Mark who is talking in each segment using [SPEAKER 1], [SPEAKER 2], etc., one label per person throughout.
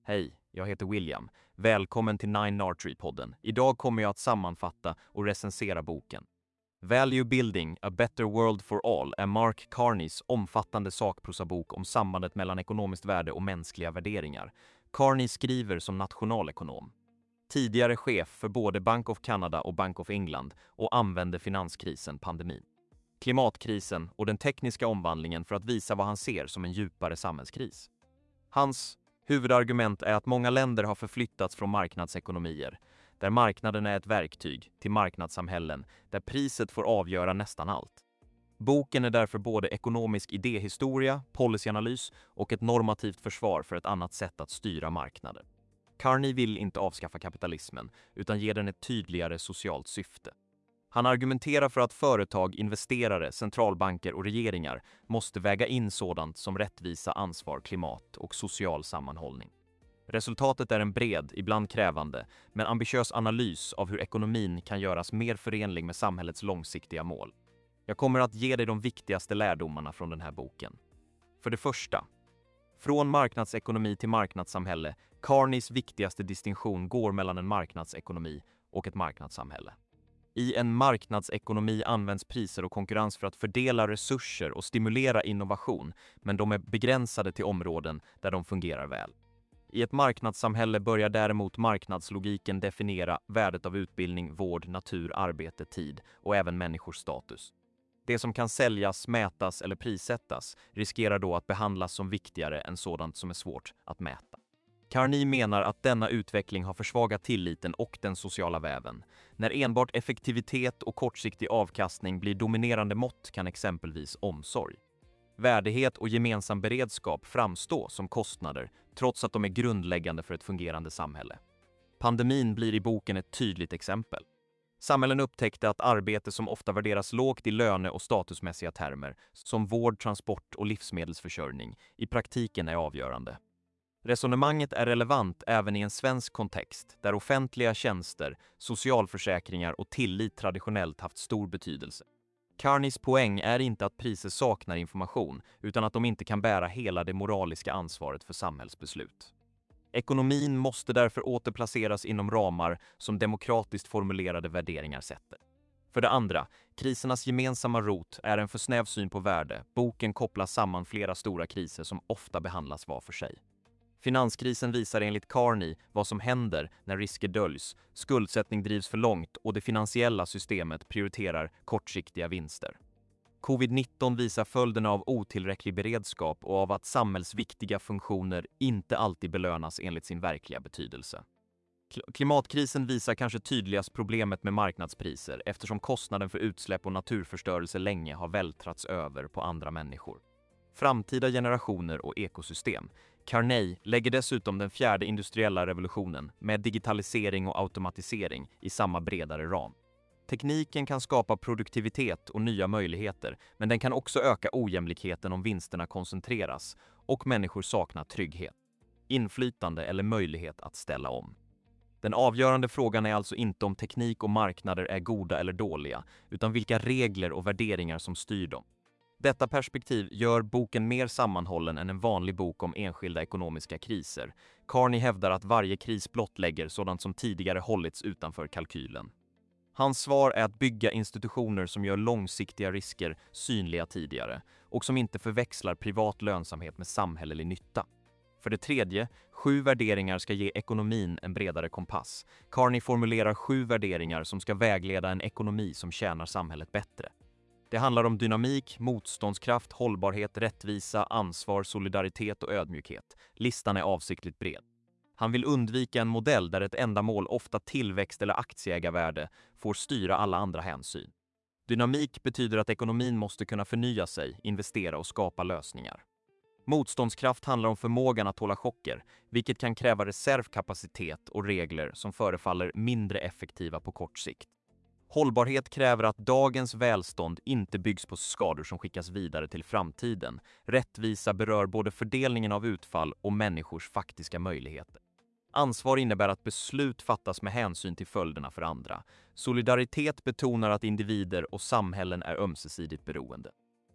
[SPEAKER 1] Hej, jag heter William. Välkommen till Nine Archery-podden. Idag kommer jag att sammanfatta och recensera boken. Value Building, A Better World for All är Mark Carneys omfattande sakprosabok om sambandet mellan ekonomiskt värde och mänskliga värderingar. Carney skriver som nationalekonom. Tidigare chef för både Bank of Canada och Bank of England och använde finanskrisen, pandemin, klimatkrisen och den tekniska omvandlingen för att visa vad han ser som en djupare samhällskris. Hans huvudargument är att många länder har förflyttats från marknadsekonomier, där marknaden är ett verktyg, till marknadssamhällen, där priset får avgöra nästan allt. Boken är därför både ekonomisk idéhistoria, policyanalys och ett normativt försvar för ett annat sätt att styra marknaden. Carney vill inte avskaffa kapitalismen, utan ge den ett tydligare socialt syfte. Han argumenterar för att företag, investerare, centralbanker och regeringar måste väga in sådant som rättvisa, ansvar, klimat och social sammanhållning. Resultatet är en bred, ibland krävande, men ambitiös analys av hur ekonomin kan göras mer förenlig med samhällets långsiktiga mål. Jag kommer att ge dig de viktigaste lärdomarna från den här boken. För det första, från marknadsekonomi till marknadssamhälle. Carneys viktigaste distinktion går mellan en marknadsekonomi och ett marknadssamhälle. I en marknadsekonomi används priser och konkurrens för att fördela resurser och stimulera innovation, men de är begränsade till områden där de fungerar väl. I ett marknadssamhälle börjar däremot marknadslogiken definiera värdet av utbildning, vård, natur, arbete, tid och även människors status. Det som kan säljas, mätas eller prissättas riskerar då att behandlas som viktigare än sådant som är svårt att mäta. Carney menar att denna utveckling har försvagat tilliten och den sociala väven. När enbart effektivitet och kortsiktig avkastning blir dominerande mått kan exempelvis omsorg, värdighet och gemensam beredskap framstå som kostnader, trots att de är grundläggande för ett fungerande samhälle. Pandemin blir i boken ett tydligt exempel. Samhällen upptäckte att arbete som ofta värderas lågt i löne- och statusmässiga termer, som vård, transport och livsmedelsförsörjning, i praktiken är avgörande. Resonemanget är relevant även i en svensk kontext, där offentliga tjänster, socialförsäkringar och tillit traditionellt haft stor betydelse. Carneys poäng är inte att priser saknar information, utan att de inte kan bära hela det moraliska ansvaret för samhällsbeslut. Ekonomin måste därför återplaceras inom ramar som demokratiskt formulerade värderingar sätter. För det andra, krisernas gemensamma rot är en för snäv syn på värde. Boken kopplar samman flera stora kriser som ofta behandlas var för sig. Finanskrisen visar enligt Carney vad som händer när risker döljs, skuldsättning drivs för långt och det finansiella systemet prioriterar kortsiktiga vinster. Covid-19 visar följderna av otillräcklig beredskap och av att samhällsviktiga funktioner inte alltid belönas enligt sin verkliga betydelse. Klimatkrisen visar kanske tydligast problemet med marknadspriser, eftersom kostnaden för utsläpp och naturförstörelse länge har vältrats över på andra människor, framtida generationer och ekosystem. Carney lägger dessutom den fjärde industriella revolutionen med digitalisering och automatisering i samma bredare ram. Tekniken kan skapa produktivitet och nya möjligheter, men den kan också öka ojämlikheten om vinsterna koncentreras och människor saknar trygghet, inflytande eller möjlighet att ställa om. Den avgörande frågan är alltså inte om teknik och marknader är goda eller dåliga, utan vilka regler och värderingar som styr dem. Detta perspektiv gör boken mer sammanhållen än en vanlig bok om enskilda ekonomiska kriser. Carney hävdar att varje kris blottlägger sådant som tidigare hållits utanför kalkylen. Hans svar är att bygga institutioner som gör långsiktiga risker synliga tidigare och som inte förväxlar privat lönsamhet med samhällelig nytta. För det tredje, 7 värderingar ska ge ekonomin en bredare kompass. Carney formulerar 7 värderingar som ska vägleda en ekonomi som tjänar samhället bättre. Det handlar om dynamik, motståndskraft, hållbarhet, rättvisa, ansvar, solidaritet och ödmjukhet. Listan är avsiktligt bred. Han vill undvika en modell där ett ändamål, ofta tillväxt eller aktieägarvärde, får styra alla andra hänsyn. Dynamik betyder att ekonomin måste kunna förnya sig, investera och skapa lösningar. Motståndskraft handlar om förmågan att hålla chocker, vilket kan kräva reservkapacitet och regler som förefaller mindre effektiva på kort sikt. Hållbarhet kräver att dagens välstånd inte byggs på skador som skickas vidare till framtiden. Rättvisa berör både fördelningen av utfall och människors faktiska möjligheter. Ansvar innebär att beslut fattas med hänsyn till följderna för andra. Solidaritet betonar att individer och samhällen är ömsesidigt beroende.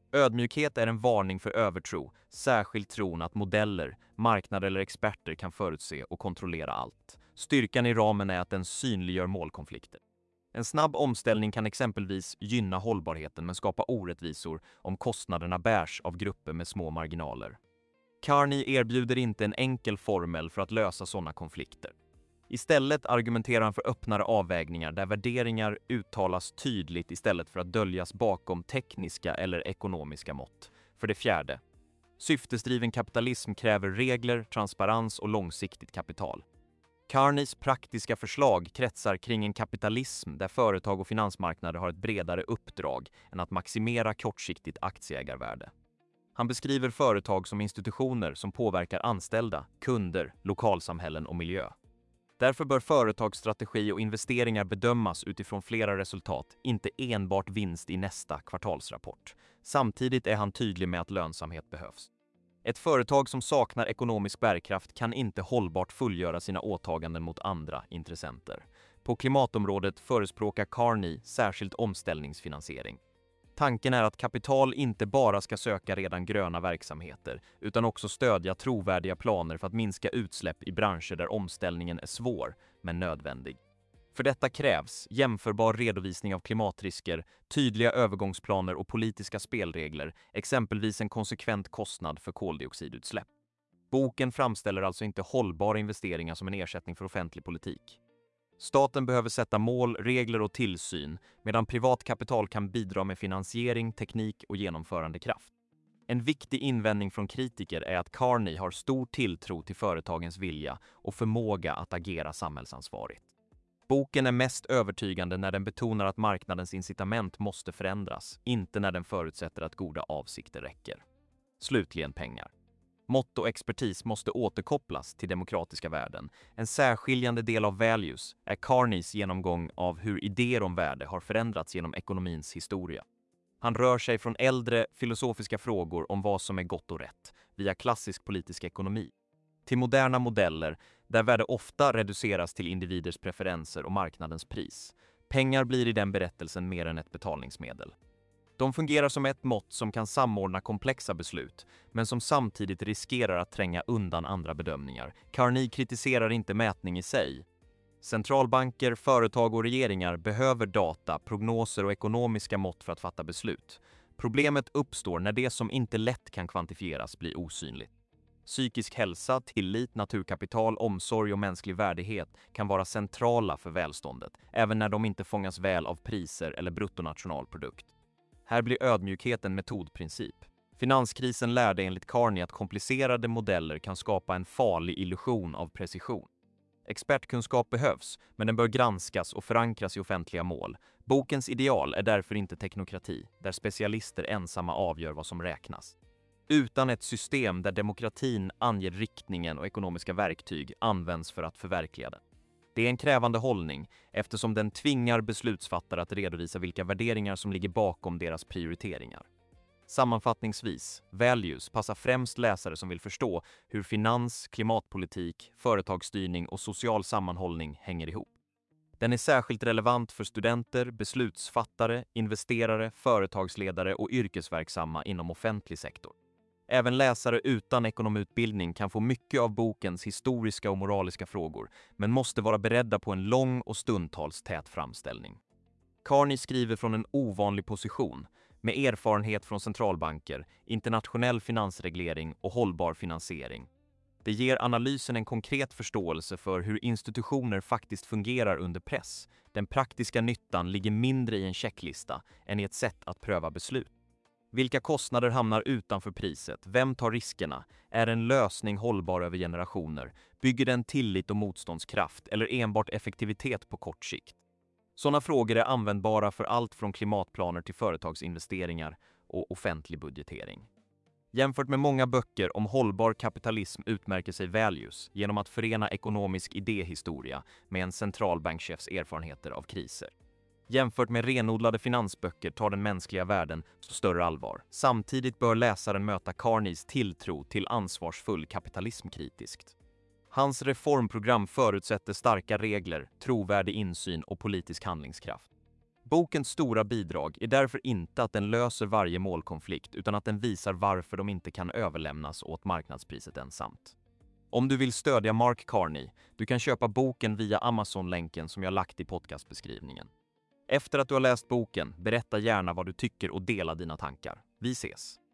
[SPEAKER 1] Ödmjukhet är en varning för övertro, särskilt tron att modeller, marknader eller experter kan förutse och kontrollera allt. Styrkan i ramen är att den synliggör målkonflikter. En snabb omställning kan exempelvis gynna hållbarheten men skapa orättvisor om kostnaderna bärs av grupper med små marginaler. Carney erbjuder inte en enkel formel för att lösa sådana konflikter. Istället argumenterar han för öppnare avvägningar där värderingar uttalas tydligt istället för att döljas bakom tekniska eller ekonomiska mått. För det fjärde, syftesdriven kapitalism kräver regler, transparens och långsiktigt kapital. Carneys praktiska förslag kretsar kring en kapitalism där företag och finansmarknader har ett bredare uppdrag än att maximera kortsiktigt aktieägarvärde. Han beskriver företag som institutioner som påverkar anställda, kunder, lokalsamhällen och miljö. Därför bör företagsstrategi och investeringar bedömas utifrån flera resultat, inte enbart vinst i nästa kvartalsrapport. Samtidigt är han tydlig med att lönsamhet behövs. Ett företag som saknar ekonomisk bärkraft kan inte hållbart fullgöra sina åtaganden mot andra intressenter. På klimatområdet förespråkar Carney särskilt omställningsfinansiering. Tanken är att kapital inte bara ska söka redan gröna verksamheter utan också stödja trovärdiga planer för att minska utsläpp i branscher där omställningen är svår men nödvändig. För detta krävs jämförbar redovisning av klimatrisker, tydliga övergångsplaner och politiska spelregler, exempelvis en konsekvent kostnad för koldioxidutsläpp. Boken framställer alltså inte hållbara investeringar som en ersättning för offentlig politik. Staten behöver sätta mål, regler och tillsyn, medan privat kapital kan bidra med finansiering, teknik och genomförandekraft. En viktig invändning från kritiker är att Carney har stor tilltro till företagens vilja och förmåga att agera samhällsansvarigt. Boken är mest övertygande när den betonar att marknadens incitament måste förändras, inte när den förutsätter att goda avsikter räcker. Slutligen pengar. Mått och expertis måste återkopplas till demokratiska värden. En särskiljande del av Values är Carneys genomgång av hur idéer om värde har förändrats genom ekonomins historia. Han rör sig från äldre filosofiska frågor om vad som är gott och rätt via klassisk politisk ekonomi till moderna modeller där värde ofta reduceras till individers preferenser och marknadens pris. Pengar blir i den berättelsen mer än ett betalningsmedel. De fungerar som ett mått som kan samordna komplexa beslut, men som samtidigt riskerar att tränga undan andra bedömningar. Carney kritiserar inte mätning i sig. Centralbanker, företag och regeringar behöver data, prognoser och ekonomiska mått för att fatta beslut. Problemet uppstår när det som inte lätt kan kvantifieras blir osynligt. Psykisk hälsa, tillit, naturkapital, omsorg och mänsklig värdighet kan vara centrala för välståndet, även när de inte fångas väl av priser eller bruttonationalprodukt. Här blir ödmjukhet en metodprincip. Finanskrisen lärde enligt Carney att komplicerade modeller kan skapa en farlig illusion av precision. Expertkunskap behövs, men den bör granskas och förankras i offentliga mål. Bokens ideal är därför inte teknokrati, där specialister ensamma avgör vad som räknas. Utan ett system där demokratin anger riktningen och ekonomiska verktyg används för att förverkliga den. Det är en krävande hållning eftersom den tvingar beslutsfattare att redovisa vilka värderingar som ligger bakom deras prioriteringar. Sammanfattningsvis, Values passar främst läsare som vill förstå hur finans, klimatpolitik, företagsstyrning och social sammanhållning hänger ihop. Den är särskilt relevant för studenter, beslutsfattare, investerare, företagsledare och yrkesverksamma inom offentlig sektor. Även läsare utan ekonomutbildning kan få mycket av bokens historiska och moraliska frågor, men måste vara beredda på en lång och stundtals tät framställning. Carney skriver från en ovanlig position, med erfarenhet från centralbanker, internationell finansreglering och hållbar finansiering. Det ger analysen en konkret förståelse för hur institutioner faktiskt fungerar under press. Den praktiska nyttan ligger mindre i en checklista än i ett sätt att pröva beslut. Vilka kostnader hamnar utanför priset? Vem tar riskerna? Är en lösning hållbar över generationer? Bygger den tillit och motståndskraft eller enbart effektivitet på kort sikt? Sådana frågor är användbara för allt från klimatplaner till företagsinvesteringar och offentlig budgetering. Jämfört med många böcker om hållbar kapitalism utmärker sig Values genom att förena ekonomisk idéhistoria med en centralbankchefs erfarenheter av kriser. Jämfört med renodlade finansböcker tar den mänskliga världen större allvar. Samtidigt bör läsaren möta Carneys tilltro till ansvarsfull kapitalism kritiskt. Hans reformprogram förutsätter starka regler, trovärdig insyn och politisk handlingskraft. Bokens stora bidrag är därför inte att den löser varje målkonflikt utan att den visar varför de inte kan överlämnas åt marknadspriset ensamt. Om du vill stödja Mark Carney, du kan köpa boken via Amazon-länken som jag lagt i podcastbeskrivningen. Efter att du har läst boken, berätta gärna vad du tycker och dela dina tankar. Vi ses!